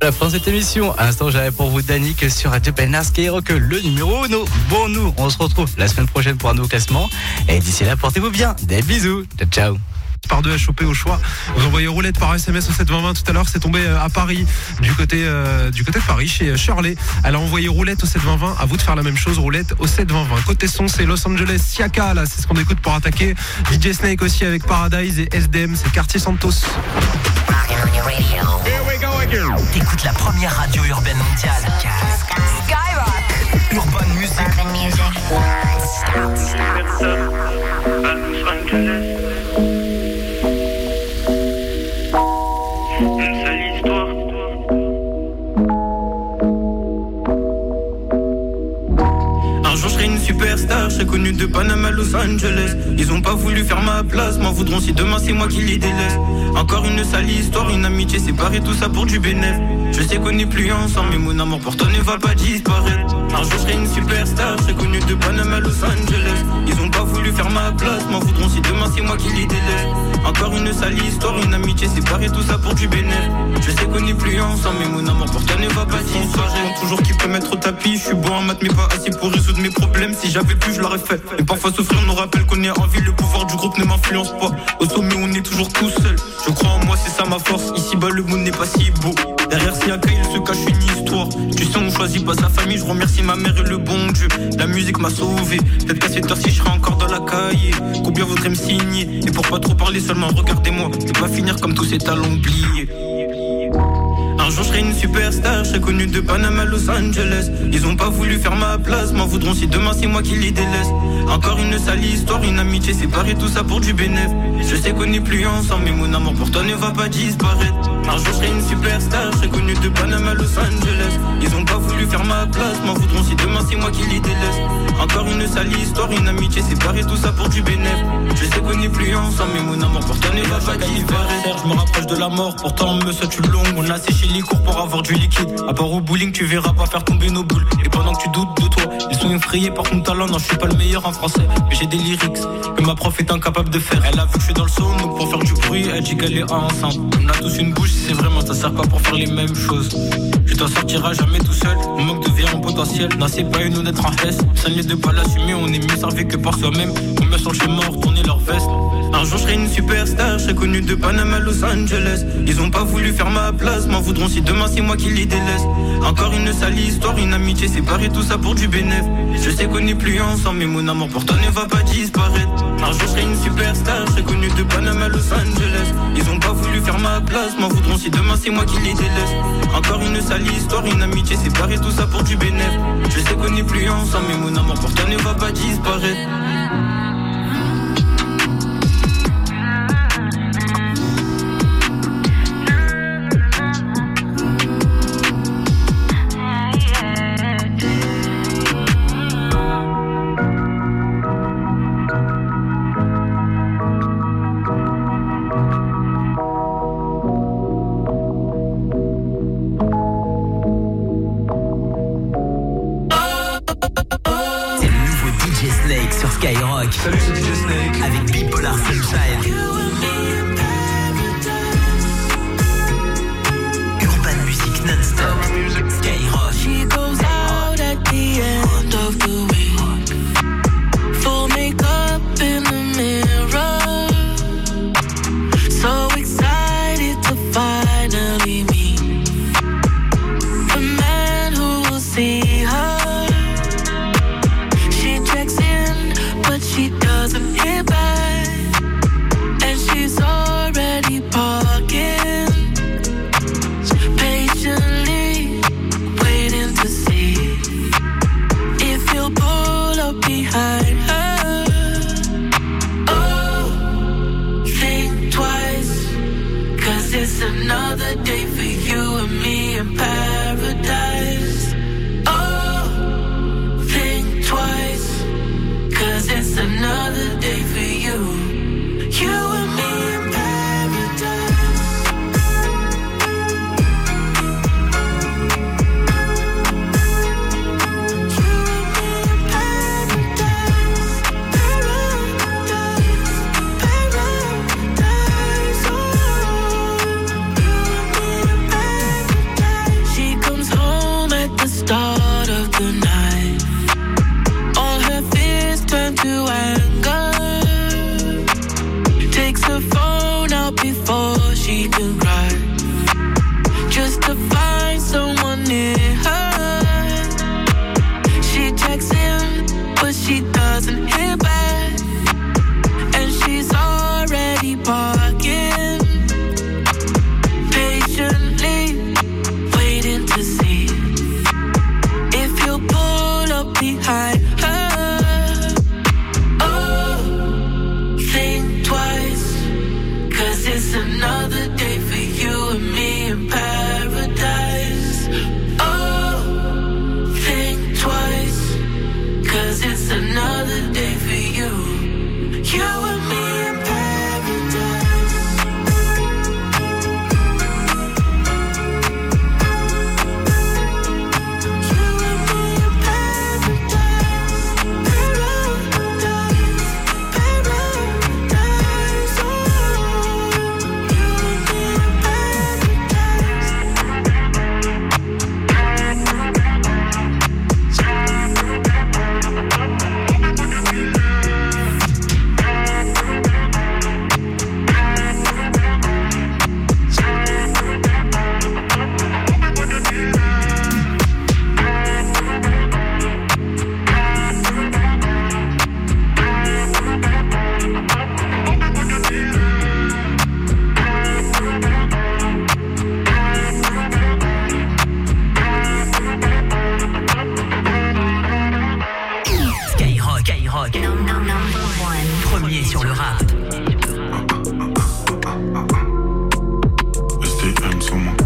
La fin de cette émission, à l'instant j'avais pour vous Danick sur Radio Penna Skyrock, le numéro 1. Bon, nous, on se retrouve la semaine prochaine pour un nouveau classement. Et d'ici là, portez-vous bien. Des bisous. Ciao. Par 2 à choper au choix. Vous envoyez roulette par SMS au 72020 tout à l'heure. C'est tombé à Paris, du côté de Paris, chez Shirley. Elle a envoyé roulette au 72020. À vous de faire la même chose, roulette au 72020. Côté son, c'est Los Angeles, Siaka. Là, c'est ce qu'on écoute pour attaquer. DJ Snake aussi avec Paradise et SDM, c'est Quartier Santos. T'écoutes la première radio urbaine mondiale. Skyrock. Urban Music. Une seule histoire. Un jour je serai une superstar, je serai connu de Panama à Los Angeles. Ils ont pas voulu faire ma place, m'en voudront si demain c'est moi qui les délaisse. Encore une sale histoire, une amitié séparée, tout ça pour du bénéf. Je sais qu'on n'est plus ensemble, mais mon amour pour toi ne va pas disparaître. Un jour je serai une superstar, je serai connu de Panama à Los Angeles. Ils ont pas voulu faire ma place, m'en voudront si demain c'est moi qui les délaisse. Encore une sale histoire, une amitié séparée, tout ça pour du bénéf. Je sais qu'on n'est plus ensemble, mais mon amour pour toi ne va pas disparaître. Toujours qui peut mettre au tapis, je suis bon en maths mais pas assez pour résoudre mes problèmes. Si j'avais pu je l'aurais fait. Et parfois souffrir nous rappelle qu'on est en vie, le pouvoir du groupe ne m'influence pas. Au sommet on est toujours tout seul. Je crois en moi, c'est ça ma force. Ici bas le monde n'est pas si beau. Derrière Siaka il se cache une histoire. Tu sais on choisit pas sa famille, je remercie ma mère et le bon Dieu. La musique m'a sauvé. Peut-être qu'à cette heure-ci je serai encore dans la cahier. Combien voudrait me signer? Et pour pas trop parler seulement regardez-moi. Et pas finir comme tous ces talents oubliés. Un jour je serai une superstar, je serai connu de Panama à Los Angeles. Ils ont pas voulu faire ma place, m'en voudront si demain c'est moi qui les délaisse. Encore une sale histoire, une amitié séparée, tout ça pour du bénéf. Je sais qu'on n'est plus ensemble, mais mon amour pour toi ne va pas disparaître. Un jour je serai une superstar, je serai connu de Panama à Los Angeles. Ils ont pas voulu faire ma place, m'en voudront si demain c'est moi qui les délaisse. Encore une sale histoire, une amitié séparée, tout ça pour du bénéf. Je sais qu'on n'est plus ensemble, mais mon amour pour toi ne va pas disparaître. Je me rapproche de la mort, pourtant on me souhaite une longue. On a séché les cours pour avoir du liquide. À part au bowling, tu verras pas faire tomber nos boules. Et pendant que tu doutes de toi, ils sont effrayés par ton talent. Non, je suis pas le meilleur en français, mais j'ai des lyrics que ma prof est incapable de faire. Elle a vu que je suis dans le son, donc pour faire du bruit, elle dit qu'elle est enceinte. On a tous une bouche, c'est vraiment, ça sert pas pour faire les mêmes choses. Tu t'en sortiras jamais tout seul, on manque de vie en potentiel. Non, c'est pas une honnête en S. Ça n'est de pas l'assumer, on est mieux servi que par soi-même. Combien sont chez morts, tourner leur veste. Un jour je serai une superstar, je serai connu de Panama à Los Angeles. Ils ont pas voulu faire ma place, m'en voudront si demain c'est moi qui les délaisse. Encore une sale histoire, une amitié séparée, tout ça pour du bénéf. Je sais qu'on n'est plus ensemble, mais mon amour pour toi ne va pas disparaître. Un jour je serai une superstar, je serai connu de Panama à Los Angeles. Ils ont pas voulu faire ma place, m'en voudront si demain c'est moi qui les délaisse. Encore une sale histoire, une amitié séparée, tout ça pour du bénéf. Je sais qu'on n'est plus ensemble, mais mon amour pour toi ne va pas disparaître. Skyrock. Salut, c'est DJ Snake. Avec Bipolar Sunshine. Urban Music non-stop. Skyrock. She goes out at the end of the week. Full makeup in the mirror. So excited to finally meet the man who will see her. But she doesn't hear back, and she's already parking, patiently waiting to see if he'll pull up behind her. Oh, think twice, 'cause it's another day for you and me in paradise. Oh, think twice, 'cause it's another day for you. You and me in paradise. You and me in paradise. Paradise. Paradise. Oh, you and me in paradise. she can cry just to find someone near her. She checks in, but she doesn't hear back, and she's already parking, patiently waiting to see if he'll pull up behind her. Oh, think twice, 'cause it's another day for you and me in paradise. Oh, think twice, 'cause it's another day for you, you and me in paradise. You and me in paradise. Paradise, paradise. Oh, you and me in paradise. Skyrock, premier sur le rap. STM sur moi.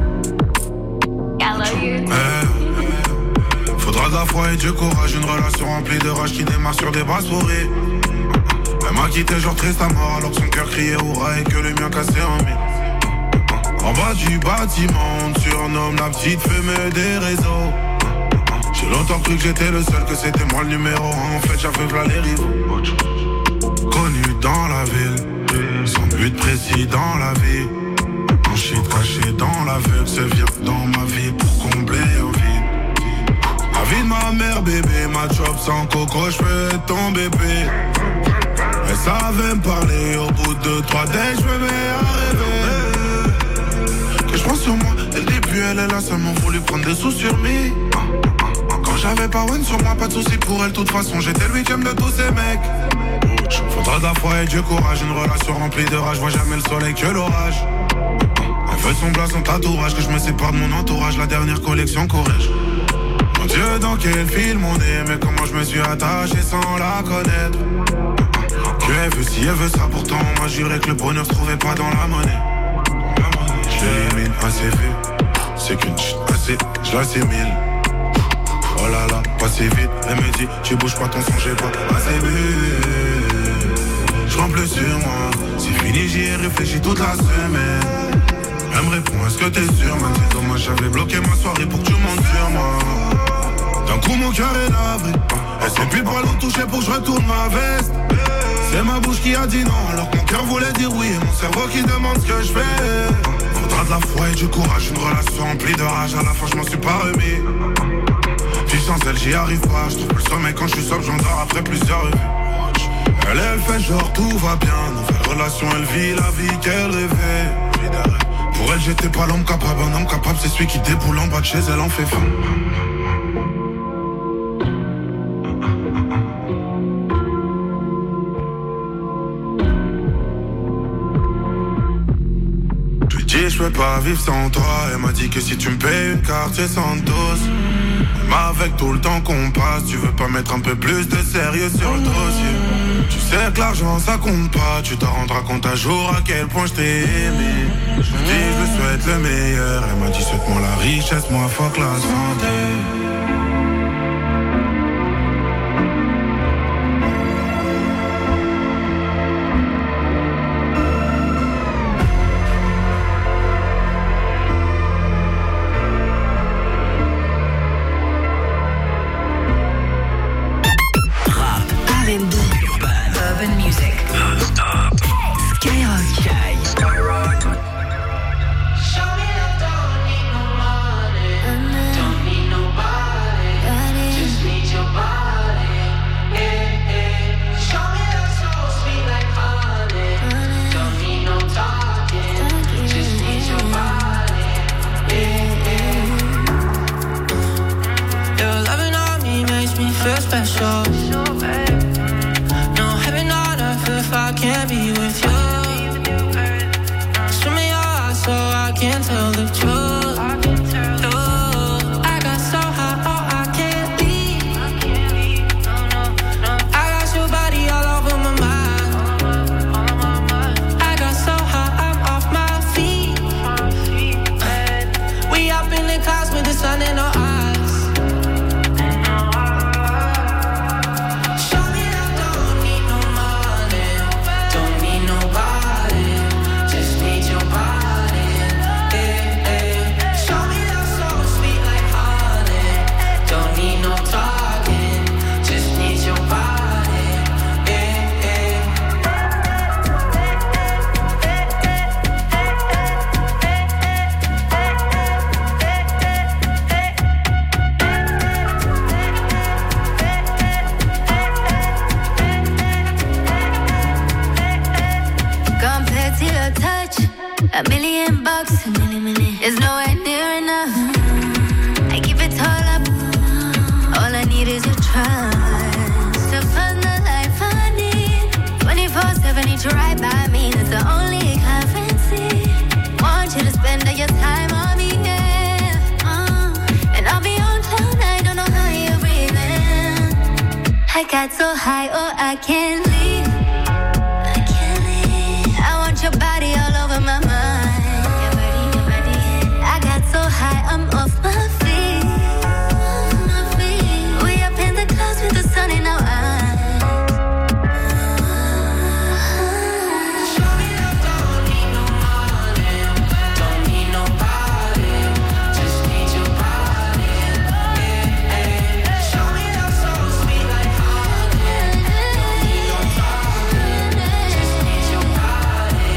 Faudra de la foi et du courage, une relation remplie de rage qui démarre sur des bras souris. Elle m'a quitté genre triste à mort alors que son cœur criait hurrah et que le mien cassait en mille. En bas du bâtiment, on surnomme la petite fumée des réseaux. J'ai longtemps cru que j'étais le seul, que c'était moi le numéro 1. En fait j'avais v'là les rivaux. Connu dans la ville, sans but précis dans la vie. Un shit caché dans l'aveugle, se vient dans ma vie pour combler un vide. La vie de ma mère bébé, ma job sans coco, j'fais ton bébé. Elle savait me parler, au bout de 3 days j'me mets à rêver. Que j'pense sur moi, dès le début elle est là, seulement voulu prendre des sous sur me. Quand j'avais pas one sur moi, pas de soucis pour elle, de toute façon j'étais le 8ème de tous ces mecs. Faudra de la foi et du courage, une relation remplie de rage, vois jamais le soleil que l'orage. Elle fait son blas, son tatouage, que je me sépare de mon entourage, la dernière collection corrige. Mon Dieu, dans quel film on est, mais comment je me suis attaché sans la connaître. Que elle veut si elle veut ça, pourtant on m'a juré que le bonheur se trouvait pas dans la monnaie. J'élimine assez vite, c'est qu'une chute assez, je l'assimile. Oh là là, pas si vite, elle me dit, tu bouges pas ton son, j'ai pas assez bu. J'prends plus sur moi, c'est fini, j'y ai réfléchi toute la semaine. Elle me répond, est-ce que t'es sûr, man, c'est dommage, j'avais bloqué ma soirée pour que tu montes sur moi. D'un coup mon cœur est navré, elle s'est pile poil au toucher pour que je retourne ma veste. C'est ma bouche qui a dit non, alors que mon cœur voulait dire oui, et mon cerveau qui demande ce que je fais. Faudra de la foi et du courage, une relation remplie de rage, à la fin je m'en suis pas remis. Puis sans elle j'y arrive pas, je trouve le sommeil quand je suis sobre, j'endors après plusieurs revues. Elle fait genre tout va bien, nouvelle relation, elle vit la vie qu'elle rêvait. Pour elle j'étais pas l'homme capable, un homme capable c'est celui qui déboule en bas de chez elle en fait faim. Je peux pas vivre sans toi. Elle m'a dit que si tu me payes une carte c'est sans dose. Même avec tout le temps qu'on passe, tu veux pas mettre un peu plus de sérieux sur le dossier. Tu sais que l'argent ça compte pas, tu t'en rendras compte un jour à quel point je t'ai aimé. Je dis je lui souhaite le meilleur. Elle m'a dit souhaite-moi la richesse, moi fuck la santé. Urban music. Skyrock. Show me love, don't need no money, don't need nobody. sure. No heaven on earth if I can't be with you. Show me your eyes so I can tell the truth. I got so high, oh I can't leave. I got your body all over my mind. I got so high, I'm off my feet. We up in the clouds with the sun in our eyes. $1 million, is nowhere near enough. I give it all up. All I need is your trust to find the life I need. 24/7, need you right by me. That's the only currency. Want you to spend all your time on me, yeah. And I'll be on cloud nine. Don't know how you're breathing. I got so high, oh I can't leave. I want your body all over my mind. I got so high, I'm off my feet. We up in the clouds with the sun in our eyes. Show me I don't need no money, don't need nobody, just need your body. Show me I'm so sweet like honey, don't need no talking, just need your body.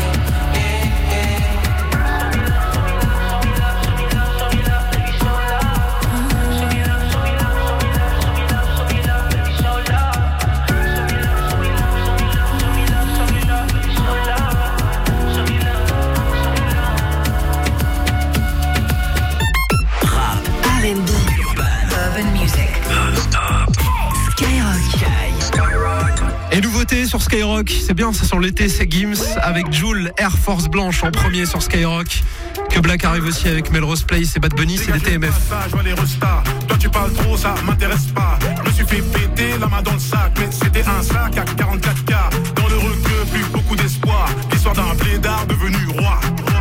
Et nouveauté sur Skyrock, c'est bien, ça sent l'été, c'est Gims avec Jul, Air Force Blanche en premier sur Skyrock. Que Black arrive aussi avec Melrose Place et Bad Bunny, c'est des TMF. Je vois les restas. Toi tu parles trop, ça m'intéresse pas. Je me suis fait péter la main dans le sac, mais c'était un sac à 44K. Dans le requeu, plus beaucoup d'espoir. L'histoire d'un blédard devenu roi.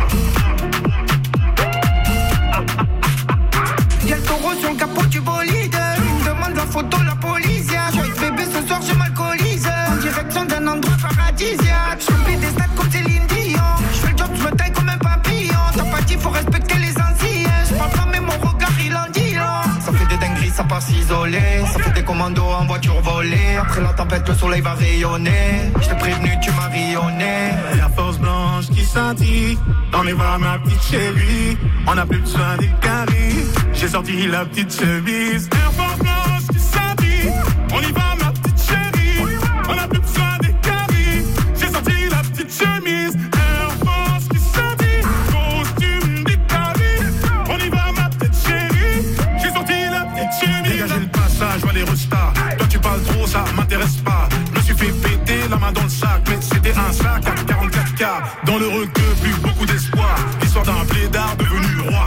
Y'a le taureau sur le capot du bolide. Il me demande la photo, la police. Joyeux bébé, ce soir je m'alcoolise. En direction d'un endroit paradisiaque. Je remplis des stades comme Céline Dion. Je fais le job, je me taille comme un papillon. T'as pas dit, faut respecter les anciens. Je parle pas, mais mon regard il en dit long. Ça fait des dingueries, ça part s'isoler. Ça fait des commandos en voiture volée. Après la tempête, le soleil va rayonner. Je t'ai prévenu, tu m'as rayonné. La force blanche qui scintille. On y va ma petite chérie. On a plus besoin des caries. J'ai sorti la petite chemise. Air Force blanche qui scintille. On y va ma petite chérie. On a plus besoin des caries. J'ai sorti la petite chemise. Air Force qui scintille. Costume d'Italie. On y va ma petite chérie. J'ai sorti la petite chemise. Dégagez le passage, je vois les restas. Toi tu parles trop, ça m'intéresse pas. Je me suis fait péter la main dans le sac, mais c'était un sac à 44K. Dans le requeu, plus beaucoup d'espoir. L'histoire d'un blédard devenu roi.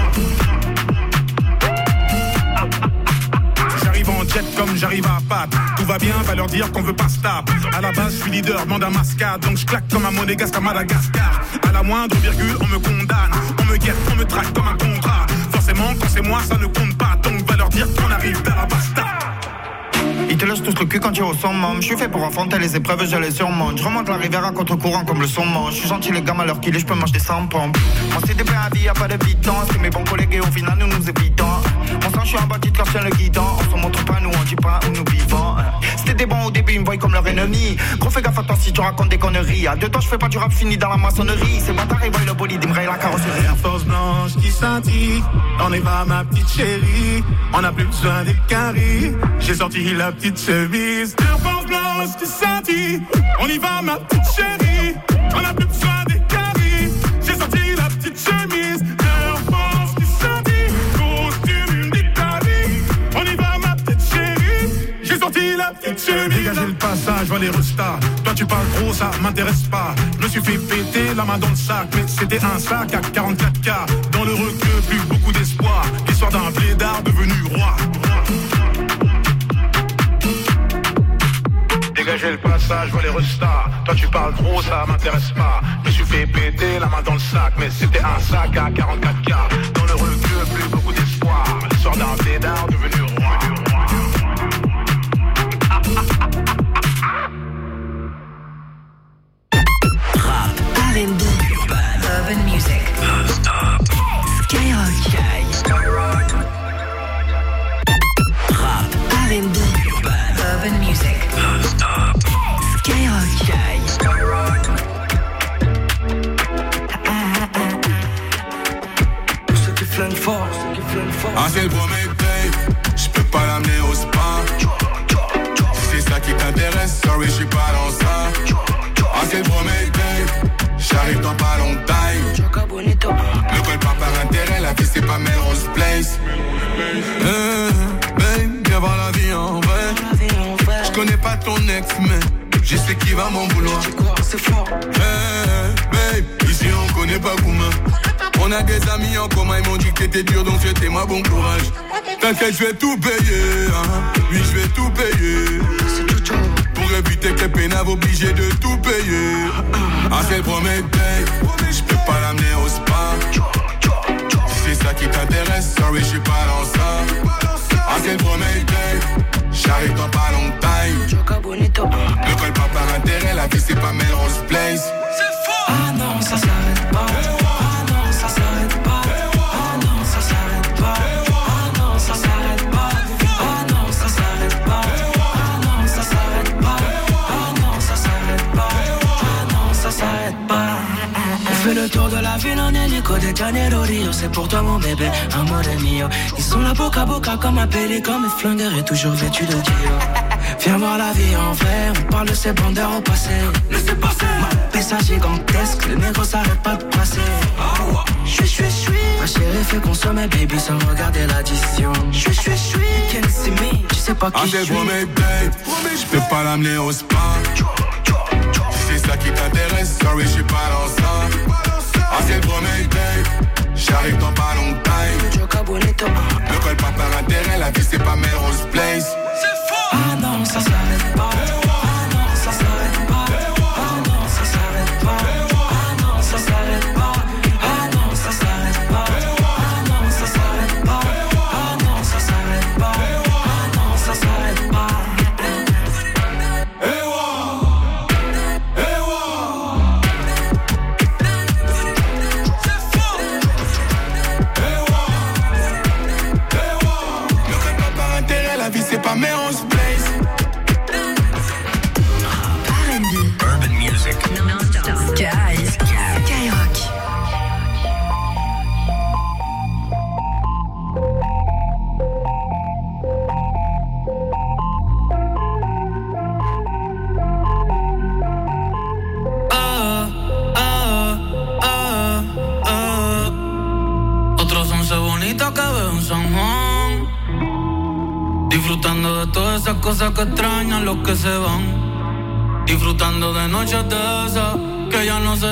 J'arrive en jet comme j'arrive à Pâques. Tout va bien, va leur dire qu'on veut pas stable. À la base, je suis leader, demande un mascade. Donc je claque comme un monégasque à Madagascar. À la moindre virgule, on me condamne. On me guette, on me traque comme un contrat. Forcément, quand c'est moi, ça ne compte pas. Donc va leur dire qu'on arrive vers la basta. Ils te lâchent tous le cul quand tu es au summum. Je suis fait pour affronter les épreuves, je les surmonte. Je remonte la rivière à contre-courant comme le saumon. Je suis gentil les gamins à l'heure qu'il est, je peux m'acheter 100 pompes. Moi c'est des pleins à vie, y'a pas de biton. C'est mes bons collègues et au final nous nous évitons. Mon sang je suis un bâti de quand le guidon. On se montre pas, nous on dit pas où nous vivons. C'était des bons au début, ils me voient comme leur ennemi. Gros fais gaffe à toi si tu racontes des conneries. À deux temps je fais pas du rap fini dans la maçonnerie. Ces bâtards ils voient le bolide, ils me rayent la carrosserie. Air Force blanche qui scintille. On y va ma petite chérie. On a plus besoin des caries. J'ai sorti la petite chemise. Air Force blanche qui scintille. On y va ma petite chérie. On a plus besoin des caries. J'ai sorti la petite chemise. Air Force qui scintille. Costume d'Italie. On y va ma petite chérie. J'ai sorti vois les restas. Toi tu parles trop, ça m'intéresse pas. Je me suis fait péter la main dans le sac, mais c'était un sac à 44K. Dans le requeu, plus beaucoup d'espoir. L'histoire d'un blédard devenu roi. Dégagez le passage, je vois les restas. Toi tu parles trop, ça m'intéresse pas. Je me suis fait péter la main dans le sac, mais c'était un sac à 44K. Dans le requeu, plus beaucoup d'espoir. L'histoire d'un blédard devenu roi. R&B, urban music, Skyrock, rap, R&B, urban music, Skyrock. Ceux qui flinguent fort, Ah c'est le premier babe, j'peux pas l'amener au spa. Si c'est ça qui t'intéresse, sorry j'suis pas dans ça. Ah c'est le premier babe, j'arrive dans pas longtemps. Ne colle pas par intérêt, la vie c'est pas Melrose Place. Babe, viens voir la vie en vrai. J'connais pas ton ex mais je sais qui va m'en vouloir. Babe, ici on connaît pas Gouma. On a des amis en commun, ils m'ont dit que t'étais dur donc souhaitez-moi bon courage. T'inquiète, je vais tout payer, hein. Oui, je vais tout payer. Pour éviter que les pénaves obligés de tout payer. Ah, c'est le premier date, je peux pas l'amener au spa. Si c'est ça qui t'intéresse, sorry, je suis pas dans ça. Ah, c'est le premier date, j'arrive dans pas longtemps. Ne colle pas par intérêt, la vie c'est pas Melrose Place. Ah non, ça s'arrête pas. Ah non, ça s'arrête pas. Ah non, ça s'arrête pas. Ah non, ça s'arrête pas. Ah non, ça s'arrête pas. Ah non, ça s'arrête pas. Ah non, ça s'arrête pas. Ah non, ça s'arrête pas. On fait le tour de la ville en hélico de Janeiro Rio. C'est pour toi mon bébé, amore mio. Ils sont là boca à boca comme un pélican. Mes flingueurs et toujours vêtus de Dio. Viens voir la vie en vrai, on parle de ces bandeurs au passé. Laissez passer. Ma pissa gigantesque, le négro s'arrête pas de passer. J'suis. Ma chérie fait consommer baby sans regarder l'addition. J'suis. Can't see me, tu sais pas qui je suis. Babe, j'peux pas l'amener au spa. Si c'est ça qui t'intéresse, sorry, j'suis pas dans ça. Ah c'est le premier babe, j'arrive dans pas longtemps. Ne colle pas par intérêt, la vie c'est pas Melrose Place. Ah non, ça s'arrête pas. Ah non, ça s'arrête pas. Ah non, ça s'arrête pas. Ah non, ça s'arrête pas. Ah non, ça s'arrête pas. Ah non, ça s'arrête pas. Ah non, ça s'arrête pas. Ah non, ça s'arrête pas. Ne colle pas par intérêt, la vie c'est pas Melrose Place. Urban music, Skyrock. Otros 11 bonitos que veo en San Juan, disfrutando de todas esas cosas que extrañan los que se van. Disfrutando de noches de esas que ya no se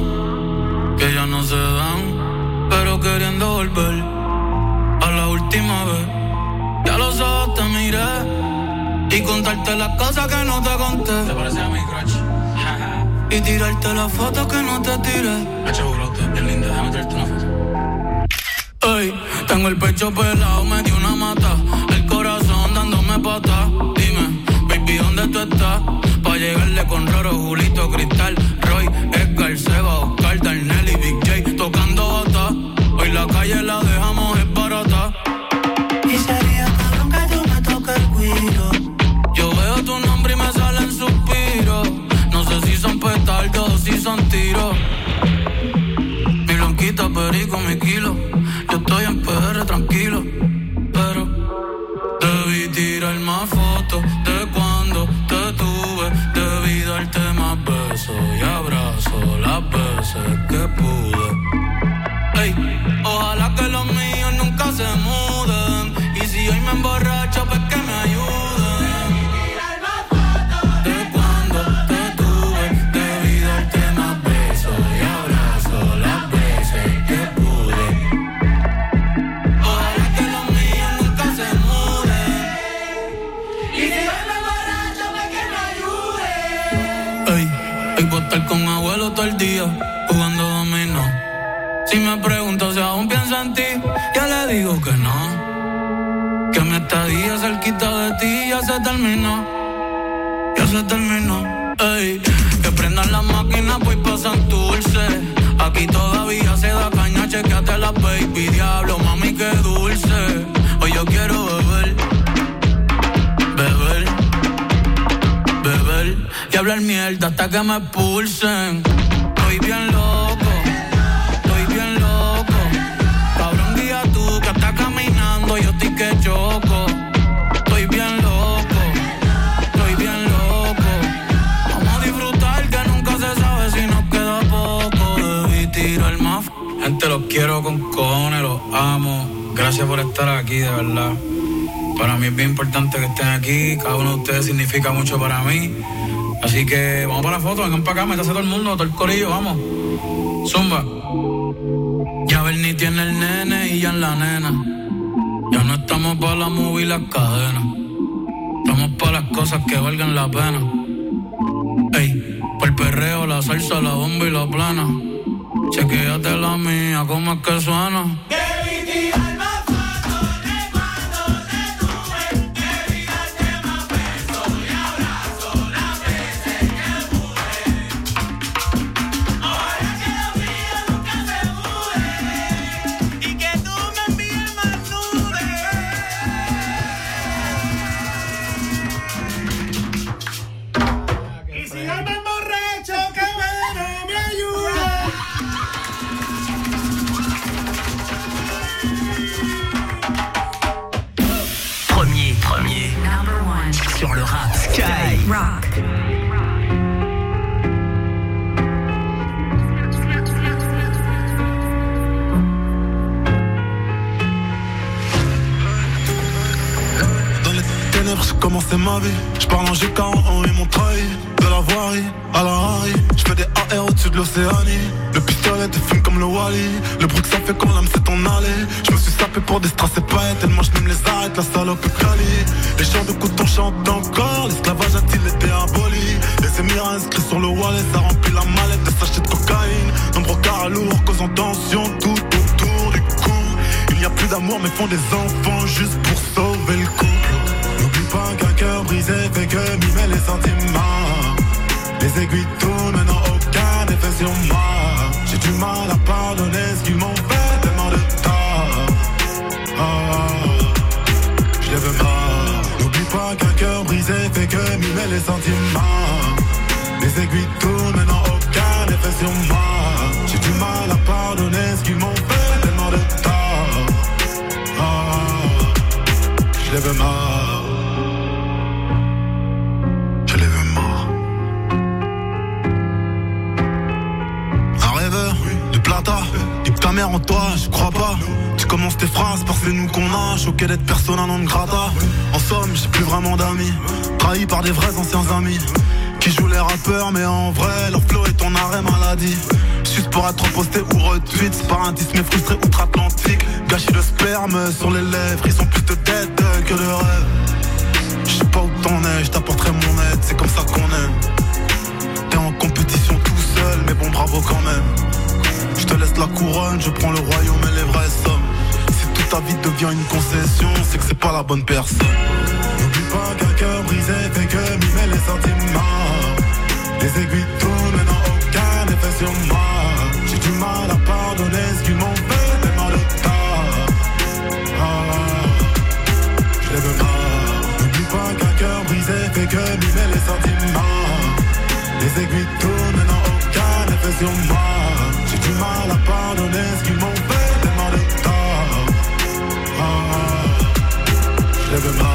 dan, pero queriendo volver a la última vez. Ya los ojos te miré y contarte las cosas que no te conté. ¿Te parece a mi crush? Y tirarte las fotos que no te tiré. Bien linda, déjame tirarte una foto. Ey, tengo el pecho pelado, me dio una mata, el corazón dándome patas. Dime, baby, ¿dónde tú estás? Pa' llegarle con Roro, Julito, Cristal, Roy, Edgar, Seba, Oscar, Darnell y Big J tocando bata. Hoy la calle la dejamos es barata. Y sería cabrón que tú me toques el cuido. Yo veo tu nombre y me salen suspiros. No sé si son petardos o si son tiros. Mi blanquita, perico, mi kilo. Yo estoy en PR tranquilo, pero debí tirar más fotos de cuando te tuve. Debí darte más besos y abrazos las veces que pude. Ey, ojalá que los míos nunca se muden. Y si hoy me emborracho, pues que me ayuden. De cuando día cerquita de ti ya se terminó. Ya se terminó. Ey, que prendan las máquinas pues pasan dulce. Aquí todavía se da caña, chequeate la baby. Diablo, mami, qué dulce. Hoy yo quiero beber, beber, beber y hablar mierda hasta que me expulsen. Estoy bien loco, estoy bien loco. Cabrón, guía tú que estás caminando, yo estoy que choco. Estoy bien loco, estoy bien loco. Vamos a disfrutar que nunca se sabe si nos queda poco. Debí tirar más. Gente, los quiero con cojones, los amo. Gracias por estar aquí, de verdad. Para mí es bien importante que estén aquí. Cada uno de ustedes significa mucho para mí. Así que vamos para la foto, vengan para acá, métase todo el mundo, todo el corillo, vamos. Zumba. Ya Bernie tiene el nene y ya en la nena. Ya no estamos para la movie y las cadenas. Estamos para las cosas que valgan la pena. Ey, por el perreo, la salsa, la bomba y la plana. Chequéate la mía, cómo es que suena. Sur le rap Sky Rock. Dans les ténèbres, j'ai commencé ma vie. Je parle en G40, ils m'ont trahi. De la voirie à la Harry. Je fais des AR au-dessus de l'Océanie. Le pistolet te fume comme le Wally. Le bruit que ça fait quand l'âme s'est en allée. Je me suis sapé pour des strass et paillettes. Tellement je me les arrête, la salope est quali. Les chants de couteau chantent encore. L'esclavage a-t-il été aboli? Les émirats inscrits sur le wallet. Ça remplit la mallette de sachets de cocaïne. Nombreux carats lourds causant tension tout autour du cou. Il n'y a plus d'amour mais font des enfants juste pour sauver le couple. N'oublie pas qu'un cœur brisé fait que mimer les sentiments. Les aiguilles tournent, mais n'ont aucun effet sur moi. J'ai du mal à pardonner ce qu'ils m'ont fait, tellement de tort. Je les veux mal. N'oublie pas qu'un cœur brisé fait que mimer les sentiments. Les aiguilles tournent, mais n'ont aucun effet sur moi. J'ai du mal à pardonner ce qu'ils m'ont fait, tellement de tort. Je les veux mal. Ta mère en toi, je crois pas. Tu commences tes phrases par c'est nous qu'on a. Choqué d'être persona non grata. En somme, j'ai plus vraiment d'amis. Trahi par des vrais anciens amis qui jouent les rappeurs, mais en vrai, leur flow est ton arrêt maladie. Juste pour être posté ou retweet. C'est pas un disque mais frustré outre-Atlantique. Gâchis de sperme sur les lèvres. Ils sont plus de tête que de rêve. Je sais pas où t'en es, je t'apporterai mon aide. C'est comme ça qu'on aime. T'es en compétition tout seul, mais bon bravo quand même. Je te laisse la couronne, je prends le royaume et les vraies sommes. Si toute ta vie devient une concession, c'est que c'est pas la bonne personne. N'oublie pas qu'un cœur brisé fait que mimer les sentiments. Les aiguilles tournent mais n'ont aucun effet sur moi. J'ai du mal à pardonner ce qu'ils m'ont fait, tellement de tort. Je les veux mal. N'oublie pas qu'un cœur brisé fait que mimer les sentiments. Les aiguilles tournent mais n'ont aucun effet sur moi. J'ai du mal à pardonner ce qu'ils m'ont fait, tellement de tort. Je les veux mal.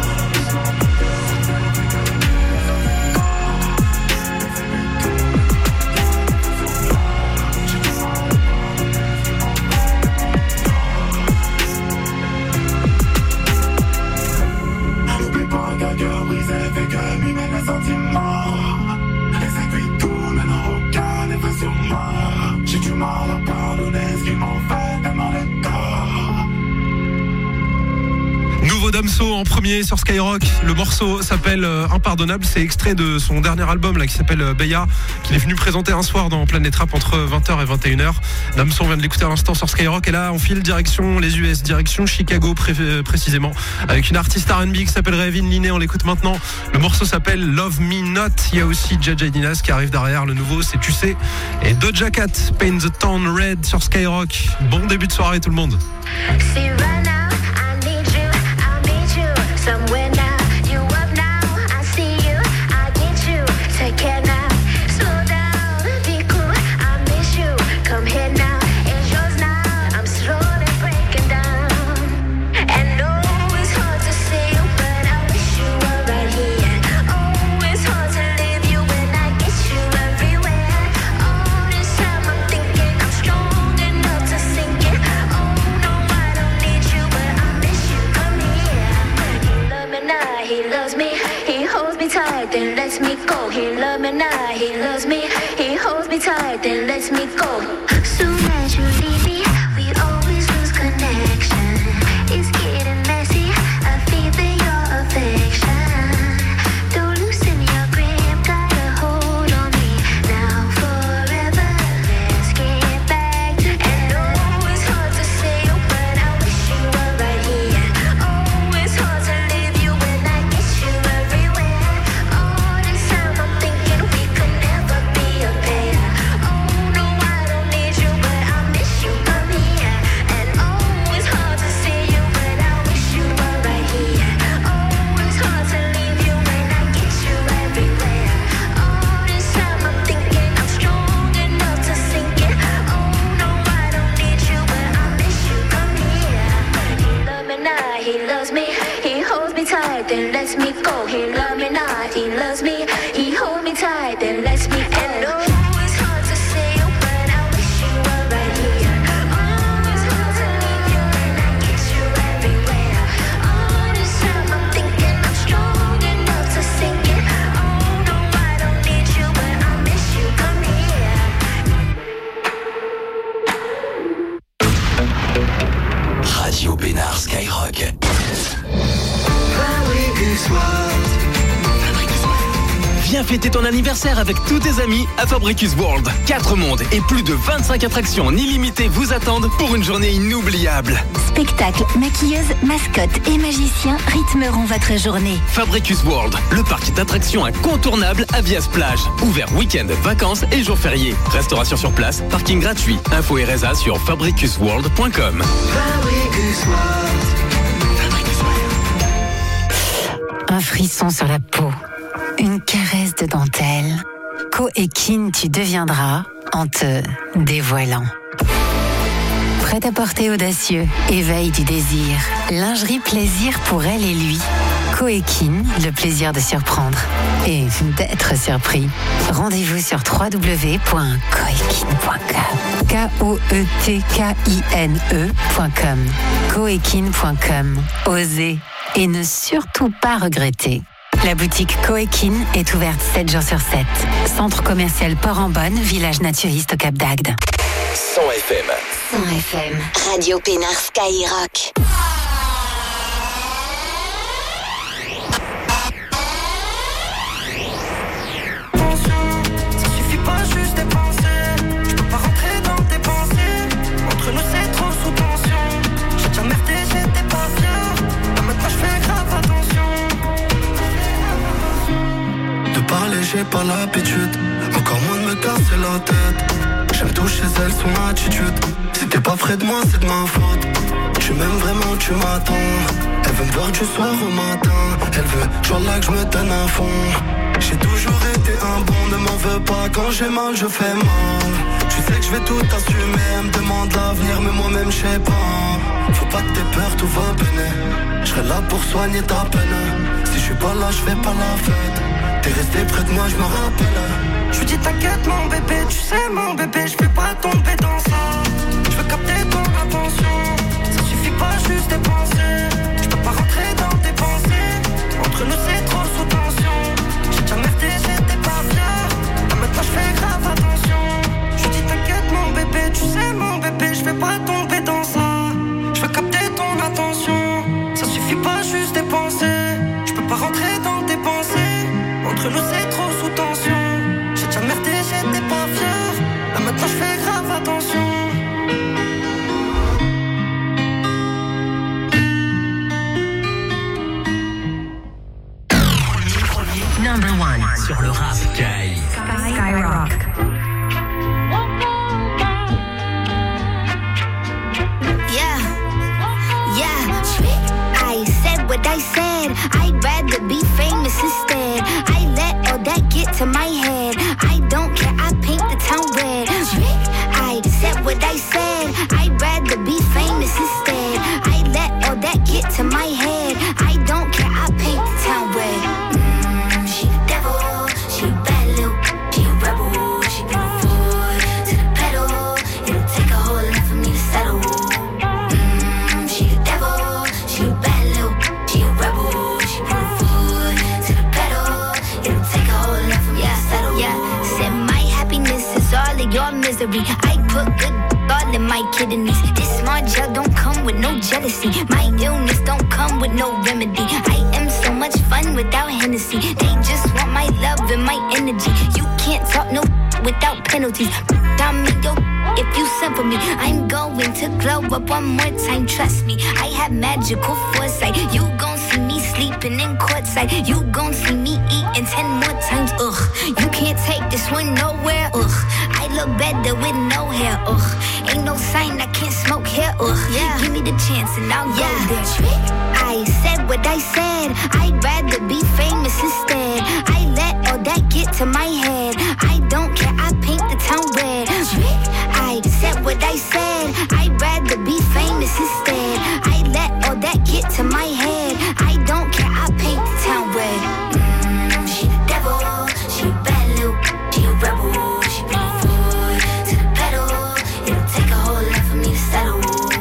N'oublie pas qu'un cœur brisé fait que mimer les sentiments. Les aiguilles tournent mais n'ont aucun effet sur moi. J'ai du mal à pardonner ce qu'ils m'ont fait, tellement de tort. Nouveau Damso en premier sur Skyrock. Le morceau s'appelle Impardonnable. C'est extrait de son dernier album là qui s'appelle Beya, qu'il est venu présenter un soir dans Planète Rap entre 20h et 21h. Damso, on vient de l'écouter à l'instant sur Skyrock. Et là, on file direction les US, direction Chicago précisément, avec une artiste R&B qui s'appelle Révin Liné. On l'écoute maintenant. Le morceau s'appelle Love Me Not. Il y a aussi Jaja Dinas qui arrive derrière. Le nouveau, c'est Tu sais. Et Doja Cat, Paint the Town Red sur Skyrock. Bon début de soirée tout le monde. See right now, I need you, I'll meet you somewhere now. You up now, I see you, I get you. Take care now, slow down, be cool, I miss you. Come here now, it's yours now. I'm slowly breaking down. And oh, it's hard to see you, but I wish you were right here. Oh, it's hard to leave you when I get you everywhere. All this time I'm thinking I'm strong enough to sink it. Oh no, I don't need you, but I miss you. Come here. He love me now, he loves me. He holds me tight, then lets me go. He love me now, he loves me. He holds me tight, then lets me go. Soon as you leave me, we always lose connection. It's getting messy. I feel your affection. Don't loosen your grip, got a hold on me now forever. Let's get back together. And oh, it's hard to say you, but I wish you were right here. Oh, it's hard to leave you when I get you everywhere. All this time I'm thinking we could never be a pair. Oh no, I don't need you, but I miss you. Come here. And oh, it's hard to see you, but I wish you were right here. Oh, it's hard to leave you when I get you everywhere. All this time I'm thinking I'm strong enough to sink it. Oh no, I don't need you, but I miss you. Come here. He love me now, he loves me. He holds me tight, then lets me go. He love me now, he loves me. He holds me tight, then lets me go. And oh, it's hard to see you, but I wish you were right here. Oh, it's hard to leave you when I get you everywhere. All this time I'm thinking I'm strong enough to sink it. Oh no, I don't need you, but I miss you. Come here. Radio Bénard Skyrock. Viens fêter ton anniversaire avec tous tes amis à Fabricus World. 4 mondes et plus de 25 attractions en illimité vous attendent pour une journée inoubliable. Spectacles, maquilleuses, mascottes et magiciens rythmeront votre journée. Fabricus World, le parc d'attractions incontournable à Vias-Plage. Ouvert week-end, vacances et jours fériés. Restauration sur place, parking gratuit. Info et résa sur fabricusworld.com. Un frisson sur la peau, une caresse de dentelle. Coéquine, tu deviendras en te dévoilant. Prêt-à-porter audacieux, éveil du désir. Lingerie plaisir pour elle et lui. Coéquine, le plaisir de surprendre et d'être surpris. Rendez-vous sur www.coéquine.com. Koetkine.com. Coéquine.com. Osez et ne surtout pas regretter. La boutique Coéquine est ouverte 7 jours sur 7. Centre commercial Port-en-Bonne, village naturiste au Cap d'Agde. 100 FM. 100 FM. Radio Bénard Skyrock. Ça suffit pas juste des pensées. Je peux pas rentrer dans tes pensées. Entre nous c'est trop sous tension. J'ai déjà merdé, j'étais pas fier. Là maintenant je fais grave attention. De parler j'ai pas l'habitude. Encore moins de me casser la tête. J'aime tout chez elle, son attitude. Si t'es pas près de moi c'est de ma faute. Tu m'aimes vraiment, tu m'attends. Elle veut me voir du soir au matin. Elle veut genre là que je me donne à fond. J'ai toujours été un bon, ne m'en veux pas. Quand j'ai mal, je fais mal. Tu sais que je vais tout assumer. Elle me demande l'avenir, mais moi-même je sais pas. Faut pas que t'aies peur, tout va peiner. Je serai là pour soigner ta peine. Si je suis pas là, je fais pas la fête. T'es resté près de moi, je me rappelle. Je lui dis t'inquiète mon bébé, tu sais mon bébé, je vais pas tomber dans ça. Je veux capter ton attention. Ça suffit pas juste des pensées. Je peux pas rentrer dans tes pensées. Entre nous c'est trop sous tension. J'ai déjà merdé, j'étais pas fier. Là maintenant je fais grave attention. Je lui dis t'inquiète mon bébé, tu sais mon bébé, je vais pas tomber dans ça. Je veux capter ton attention. Ça suffit pas juste chelou, c'est trop sous tension. J'ai déjà merdé, j'étais pas fier. Là maintenant je fais grave attention. Number 1 sur le rap. Skyrock. I said what I said. I'd rather be famous instead. I let all that get to my head. I don't care, I paint the town red. I said what I said. I'd rather be famous instead. I let all that get to my head. I don't care, I paint the town red. She the devil, she a bad little, she a rebel, she put her foot to the pedal. It'll take a whole lot for me to settle. She the devil, she a bad little, she a rebel, she put her foot to the pedal. It'll take a whole lot for me to settle. Yeah, said my happiness is all of your misery. I put good all in my kidneys. This smart gel don't come with no jealousy. My illness don't come with no remedy. I am so much fun without Hennessy. They just want my love and my energy. You can't talk no without penalties. Down me, yo, if you send for me, I'm going to glow up one more time. Trust me, I have magical foresight. You gon' see me sleeping in courtside. You gon' see me eating 10 more times. Ugh, you can't take this one nowhere. Ugh, I look better with no hair. Ugh, ain't no sign I can't smoke here. Ugh, yeah, give me the chance and I'll go there. I said what I said. I'd rather be famous instead. I let all that get to my head. I don't care, I paint the town red. I said what I said. I'd rather be famous instead. I let all that get to my head. I don't care, I paint the town red. She the devil, she a bad little, she a rebel. She put her foot to the pedal. It'll take a whole lot for me to settle.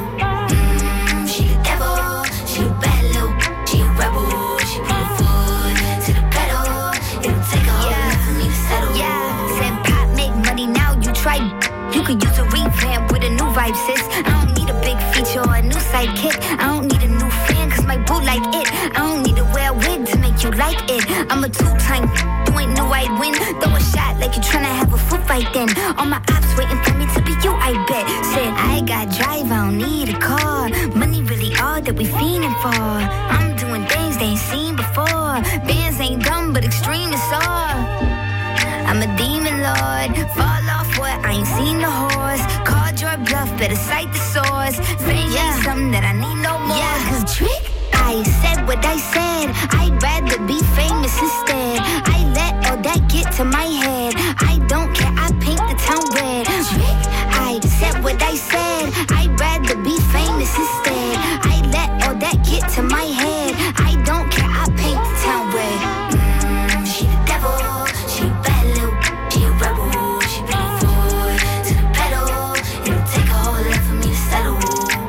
She the devil, she a bad little, she a rebel. She put her foot to the pedal. It'll take a whole lot for me to settle. Yeah, said pop make money now. You try. You could use a revamp with a new vibe, sis. I don't need a big feature or a new sidekick. I don't need a new fan, cause my boo like it. I don't need to wear a wig to make you like it. I'm a two-time, you ain't knew I'd win. Throw a shot like you're tryna have a foot fight then. All my ops waiting for me to be you, I bet. Said, I got drive, I don't need a car. Money really all that we fiending for. I'm doing things they ain't seen before. Bands ain't dumb, but extreme is all. I'm a demon lord, fall off what, I ain't seen the horse. Called your bluff, better cite the source. Fame ain't something that I need no more. Yeah, cause trick, I said what I said. I'd rather be famous instead. I let all that get to my head. I don't care, I paint the town red. Trick, I said what I said. I'd rather be famous instead. I let all that get to my head. I don't care, I paint the town red. She the devil, she a bad little, she a rebel. She put her foot to the pedal. It'll take a whole lot for me to settle.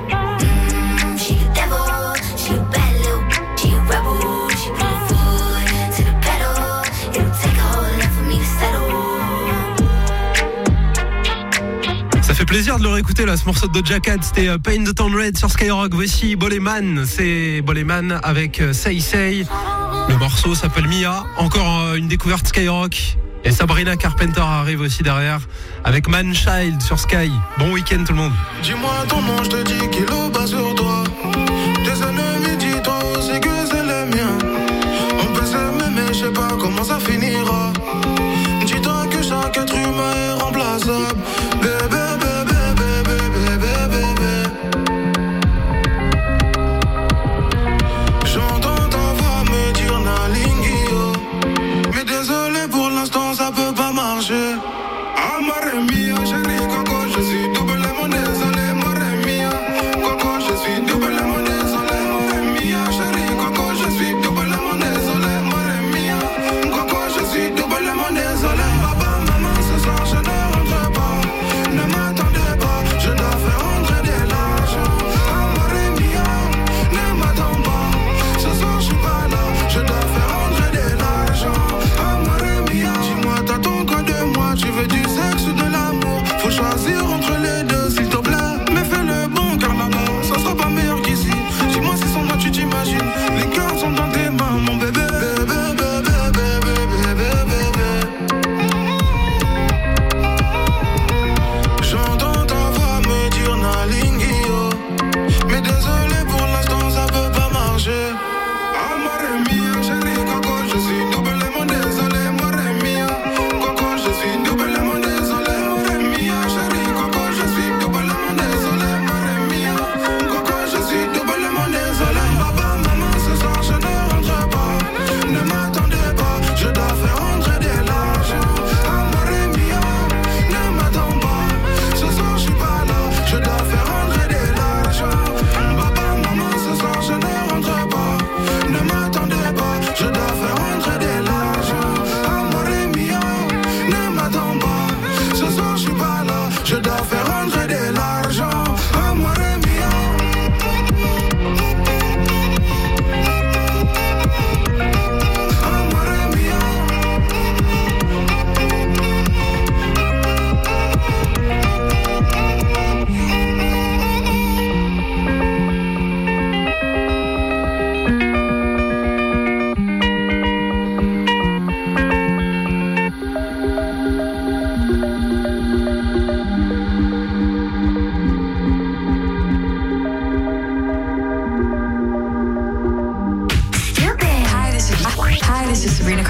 She the devil, she a bad little, she a rebel. She put her foot to the pedal. It'll take a whole lot for me to settle. Ça fait plaisir de le réécouter là, ce morceau de Doja Cat. C'était Paint the Town Red sur Skyrock. Voici Boleman, c'est Boleman avec Say Say. Le morceau s'appelle Mia. Encore une découverte Skyrock. Et Sabrina Carpenter arrive aussi derrière avec Man Child sur Sky. Bon week-end tout le monde. Dis-moi ton nom, je te dis qu'il est bas sur toi. Tes ennemis, dis-toi aussi que c'est le mien. On peut s'aimer mais je sais pas comment ça finira. Dis-toi que chaque être humain est remplaçable. Bébé, bébé, bébé, bébé, bébé. J'entends ta voix me dire Nalingio. Mais désolé pour l'instant ça peut pas marcher. Amore mia, chérie coco, je suis doublement désolé, amore mia.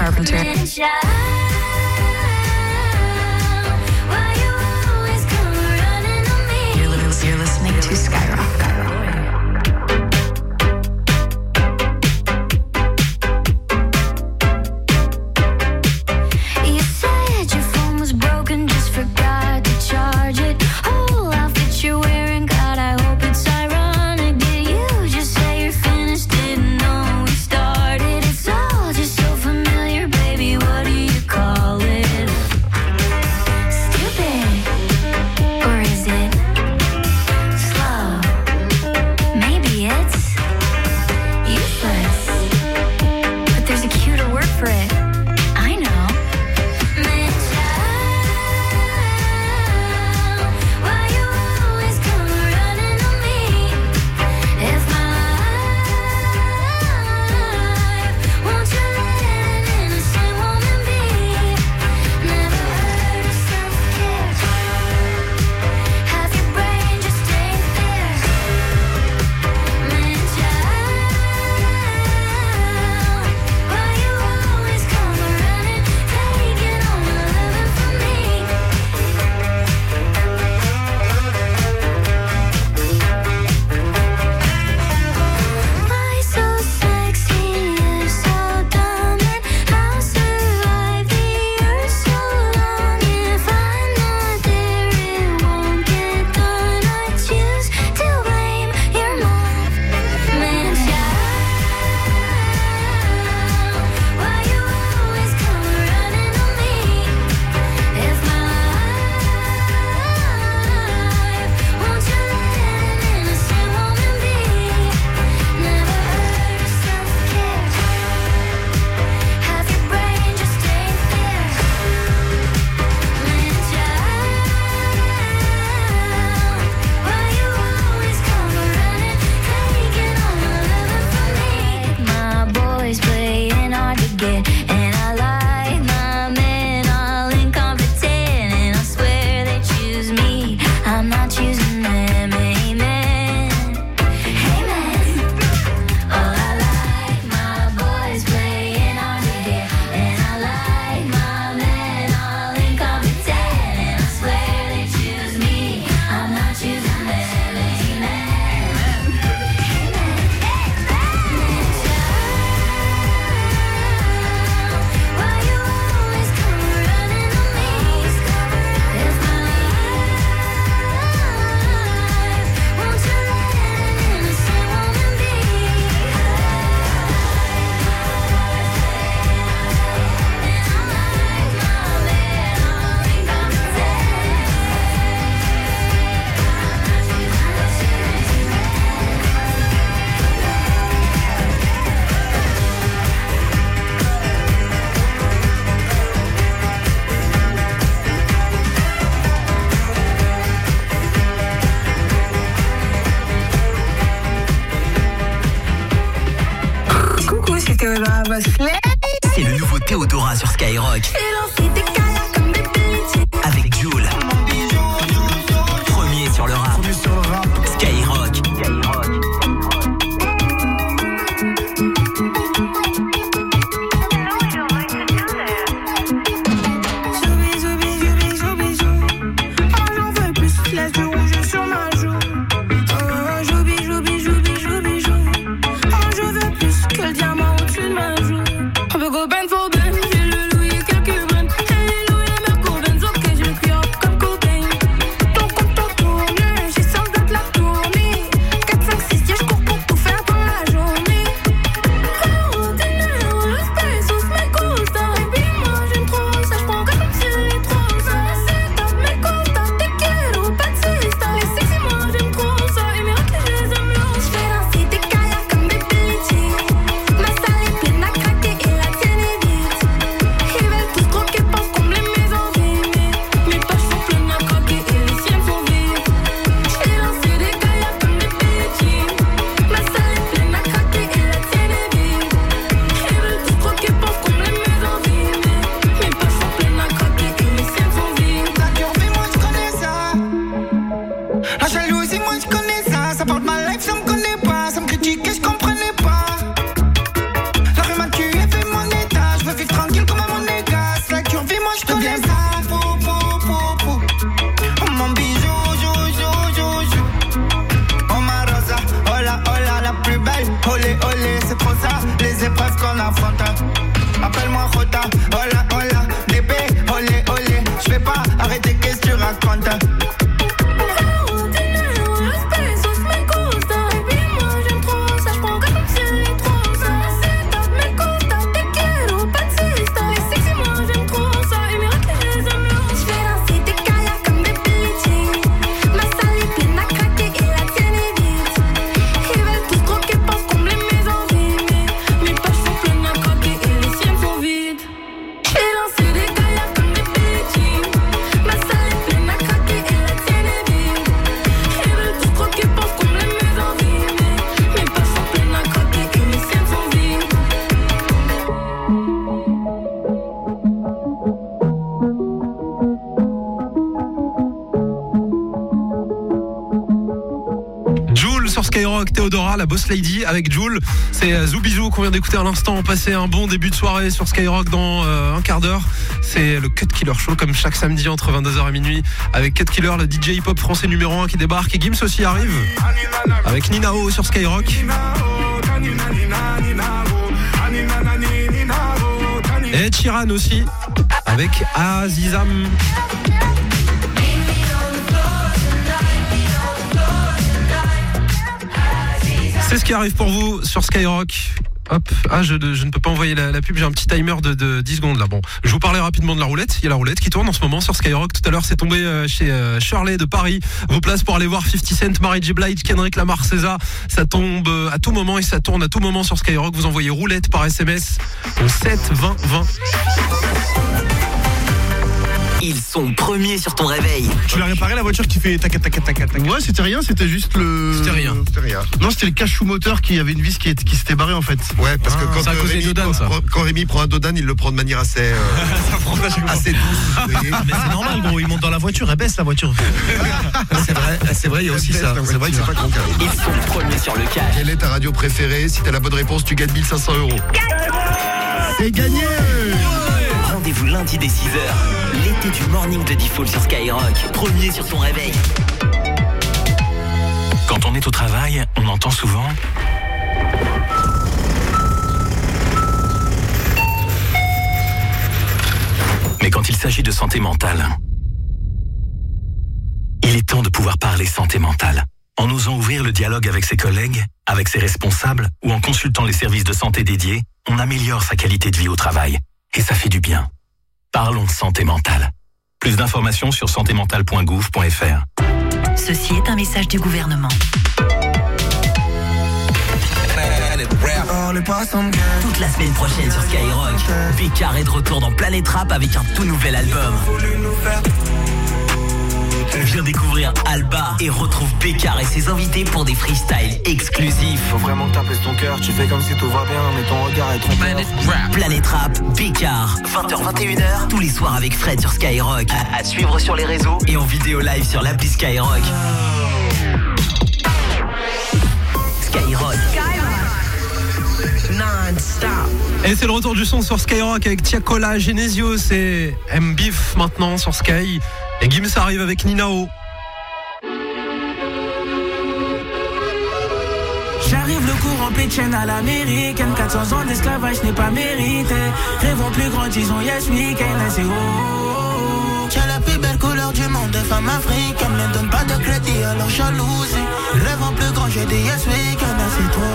Carpenter. You're listening to Skyrock. C'est le nouveau Théodora sur Skyrock. Avec Jul. Premier sur le rap. Skyrock. Go bend for bend, feel le louis, quelques graines. la fronta. Appelle-moi Rota, hola, hola, bébé, olé, olé. J'vais pas arrêter, qu'est-ce que tu racontes? Skyrock, Théodora, la boss lady avec Jul. C'est Zoubizou qu'on vient d'écouter à l'instant. On passait un bon début de soirée sur Skyrock dans un quart d'heure. C'est le Cut Killer Show comme chaque samedi entre 22h et minuit avec Cut Killer, le DJ hip-hop français numéro 1 qui débarque. Et Gims aussi arrive avec Ninao sur Skyrock. Et Ed Sheeran aussi avec Azizam. C'est ce qui arrive pour vous sur Skyrock. Hop, je ne peux pas envoyer la pub, j'ai un petit timer de 10 secondes là. Bon, je vous parlais rapidement de la roulette. Il y a la roulette qui tourne en ce moment sur Skyrock. Tout à l'heure, c'est tombé chez Shirley de Paris. Vos places pour aller voir 50 Cent, Mary J. Blige, Kendrick Lamar, SZA. Ça tombe à tout moment et ça tourne à tout moment sur Skyrock. Vous envoyez roulette par SMS au 7 20 20. Ils sont premiers sur ton réveil. Tu l'as réparé la voiture qui fait tac tac tac tac tac? Ouais, c'était rien, c'était juste le. C'était rien. Non, c'était le cachou moteur qui avait une vis qui s'était barrée en fait. Ouais, parce que quand Rémi prend un Dodan, il le prend de manière assez assez douce. Mais c'est normal, gros. Il monte dans la voiture, elle baisse la voiture. C'est vrai, il y a aussi ça. C'est vrai que c'est pas con. Ils sont premiers sur le cash. Quelle est ta radio préférée? Si t'as la bonne réponse, tu gagnes 1500 €. C'est gagné. Rendez-vous lundi dès 6h. L'été du morning de Default sur Skyrock. Premier sur ton réveil. Quand on est au travail, on entend souvent... Mais quand il s'agit de santé mentale, il est temps de pouvoir parler santé mentale. En osant ouvrir le dialogue avec ses collègues, avec ses responsables ou en consultant les services de santé dédiés, on améliore sa qualité de vie au travail. Et ça fait du bien. Parlons santé mentale. Plus d'informations sur santémentale.gouv.fr. Ceci est un message du gouvernement. Toute la semaine prochaine sur Skyrock, Bécard est de retour dans Planète Rap avec un tout nouvel album. Viens découvrir Alba et retrouve Bécard et ses invités pour des freestyles exclusifs. Faut vraiment que t'apaises ton cœur, tu fais comme si tout va bien, mais ton regard est trop Planète Rap, Bécard, 20h-21h, tous les soirs avec Fred sur Skyrock. À suivre sur les réseaux et en vidéo live sur l'appli Skyrock. Skyrock. Non-stop. Et c'est le retour du son sur Skyrock avec Tiakola, Genesio, c'est M-Beef maintenant sur Sky. Et Gims arrive avec Ninao. J'arrive le cours en pitchen à l'américaine. 400 ans d'esclavage n'est pas mérité. Rêvons plus grand, disons yes weekend. C'est tu as la plus belle couleur du monde, de femme africaine. Ne donne pas de crédit à leur jalousie. Rêvons plus grand, j'ai dit yes weekend. C'est trop.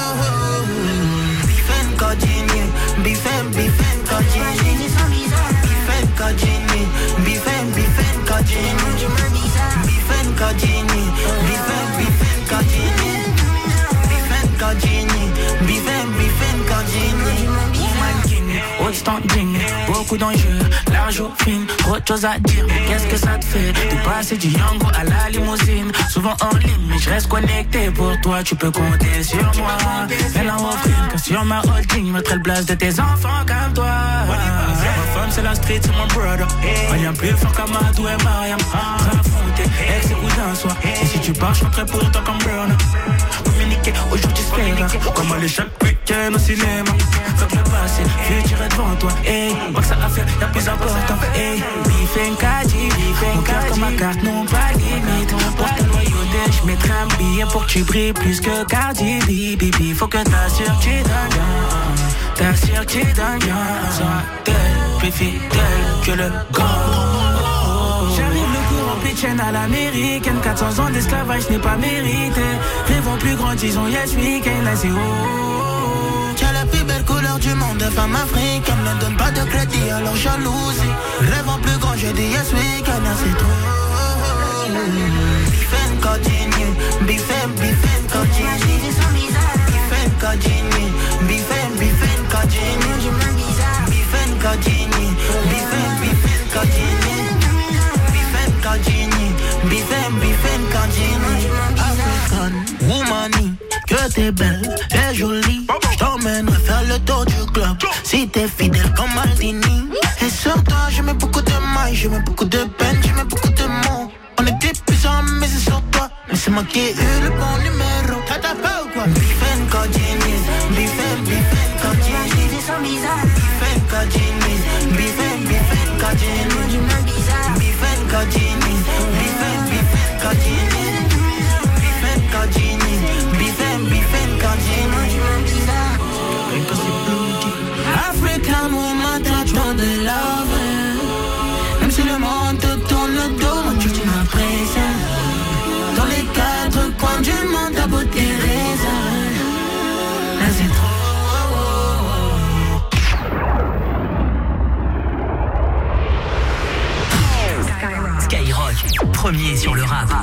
Biffen Cordini, Biffen Cordini, Biffen Cordini, Biffen Cordini, Biffen Cordini, Biffen Cordini, Biffen Cordini, Biffen Cordini. Woman King, haute standing, beaucoup d'enjeux, l'argent fine, trop de choses à dire, mais qu'est-ce que ça te fait de passer du Yango à la limousine, souvent en ligne, mais je reste connecté pour toi, tu peux compter sur moi. Elle en offre que sur ma holding, mettrai le blast de tes enfants comme toi. Ma femme c'est la street, c'est mon brother. Rien plus fort qu'Amadou et Mariam. Raffronter, ex et cousin soir. Et si tu pars, je serai pour toi comme burner. Communiquer, aujourd'hui c'est Comme aller chaque week-end au cinéma. Faut que le passé, futur est devant toi. Hey, pas que ça a fait, y'a plus important. Hey, mon cœur comme ma carte n'ont pas limite. Pour ta loyauté, j'mettrai un billet pour que tu brilles plus que Cardi B. Bibi, faut que t'assures que tu donnes bien. T'assures que tu donnes bien. Sois tel, plus fidèle que le gold. J'arrive le courant pitchen à l'américaine. 400 ans d'esclavage n'est pas mérité. Rêvons plus grands, disons yes weekend. Là c'est tu as la plus belle couleur du monde, femme africaine. Ne donne pas de crédit, alors jalousie. Rêve en plus grand, j'ai dit yes weekend. Là c'est trop. Biffen continue, biffen continue. Biffen continue, biffen continue. Biffen continue, biffen continue. Biffen continue. African woman, que t'es belle et jolie. J't'emmènerai faire le tour du club si t'es fidèle comme Maldini. Et sur toi, je mets beaucoup de mailles, je mets beaucoup de peine, je mets beaucoup de mots. On était puissants, mais c'est sur toi. Mais c'est moi qui ai eu le bon numéro. T'as pas ou quoi? Biffen continue, biffen continue. Biffen continue, biffen continue. Biffen continue, biffen continue. Biffen continue, biffen continue. African woman, touch on the love. Même si le monde te tourne le dos, moi tu m'apprécies. Dans les quatre coins du monde, ta beauté résonne. Là c'est trop. Skyrock, premier sur le rap.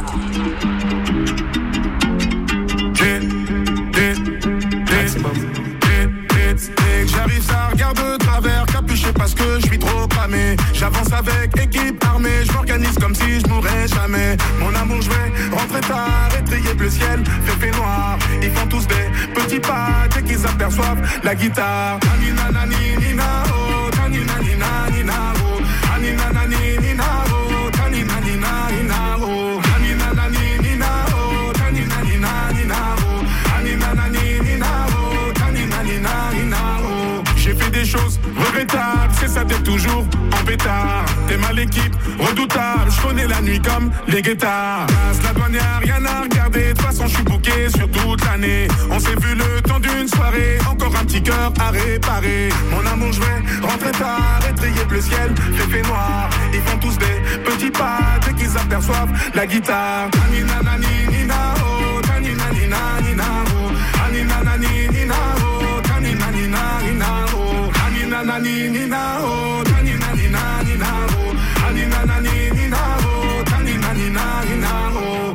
J'arrive, ça regarde de travers, capuché parce que je suis trop cramé. J'avance avec équipe armée, je m'organise comme si je mourrais jamais. Mon amour, je vais rentrer tard, étrier bleu ciel, fait noir. Ils font tous des petits pas dès qu'ils aperçoivent la guitare. Anina nani nina oh, tanina nina nina oh, anina nani nina oh, tanina nina nina oh, anina nani nina oh, tanina nina nina oh, anina nani nina oh, tanina nina nina oh. J'ai fait des choses regrettables, c'est ça t'es toujours en pétard. T'es mal l'équipe, redoutable, je connais la nuit comme les guettards. Passe la douane, y'a rien à regarder, de toute façon je suis booké sur toute l'année. On s'est vu le temps d'une soirée, encore un petit cœur à réparer. Mon amour, je vais rentrer tard, étrier bleu ciel, fait noir. Ils font tous des petits pas dès qu'ils aperçoivent la guitare. Anina nani nina oh, tanina nina nina oh, anina nani nina oh, tanina nina nina oh, anina nani nina oh, tanina nina nina oh, anina nani nina oh, tanina nina nina oh.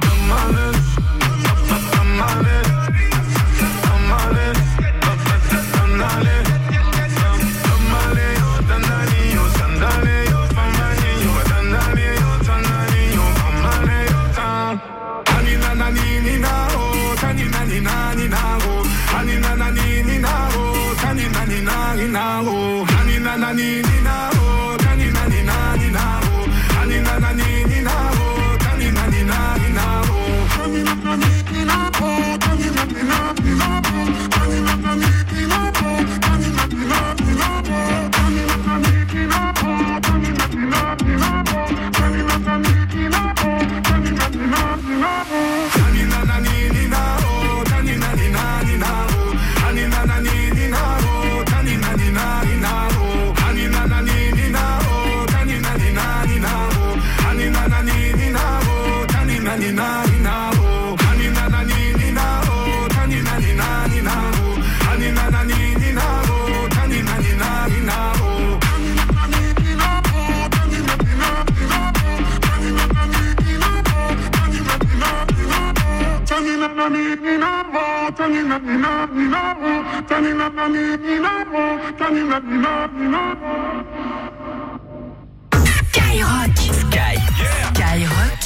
Skyrock. Skyrock.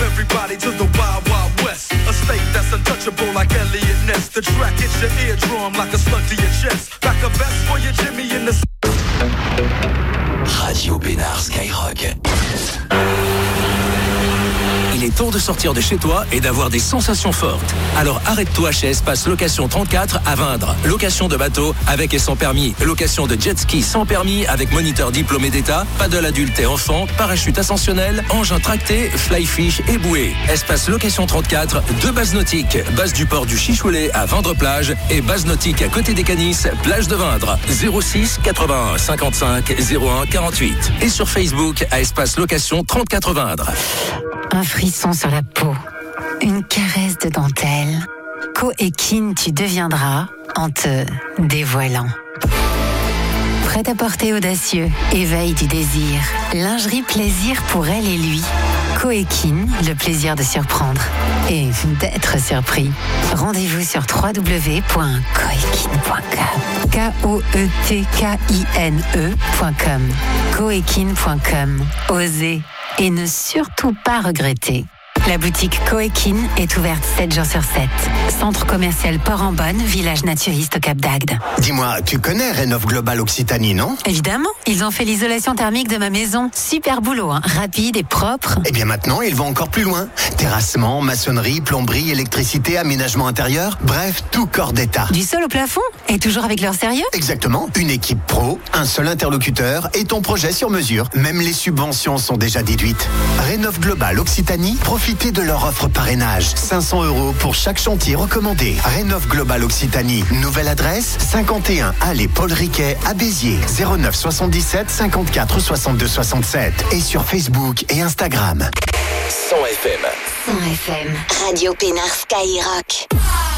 everybody to the Wild Wild West. A state that's untouchable like Elliot Ness. The track hits your eardrum like a slug to your chest. Back a vest for your Jimmy in the... Radio Bénard Skyrock. Il est temps de sortir de chez toi et d'avoir des sensations fortes. Alors arrête-toi chez Espace Location 34 à Vindre. Location de bateau avec et sans permis. Location de jet ski sans permis avec moniteur diplômé d'État. Paddle adulte et enfant. Parachute ascensionnel. Engin tracté. Fly fish et bouée. Espace Location 34. 2 bases nautiques. Base du port du Chichoulet à Vindre-Plage. Et base nautique à côté des Canis. Plage de Vindre. 06 81 55 01 48. Et sur Facebook à Espace Location 34 Vindre. Un frisson sur la peau, une caresse de dentelle. Coéquine, tu deviendras en te dévoilant. Prêt à porter audacieux, éveil du désir. Lingerie plaisir pour elle et lui. Coéquine, le plaisir de surprendre et d'être surpris. Rendez-vous sur www.coéquine.com. Koetkine.com. Coéquine.com. Osez et ne surtout pas regretter. La boutique Coéquine est ouverte 7 jours sur 7. Centre commercial Port-en-Bonne, village naturiste au Cap d'Agde. Dis-moi, tu connais Rénov Global Occitanie, non? Évidemment, ils ont fait l'isolation thermique de ma maison. Super boulot, hein, rapide et propre. Et bien maintenant, ils vont encore plus loin. Terrassement, maçonnerie, plomberie, électricité, aménagement intérieur, bref, tout corps d'état. Du sol au plafond? Et toujours avec leur sérieux? Exactement, une équipe pro, un seul interlocuteur et ton projet sur mesure. Même les subventions sont déjà déduites. Rénov Global Occitanie, profitez de leur offre parrainage. 500 € pour chaque chantier recommandé. Rénov Global Occitanie. Nouvelle adresse, 51 allée Paul Riquet à Béziers. 09 77 54 62 67. Et sur Facebook et Instagram. 100 FM. 100 FM. Radio Bénard Skyrock.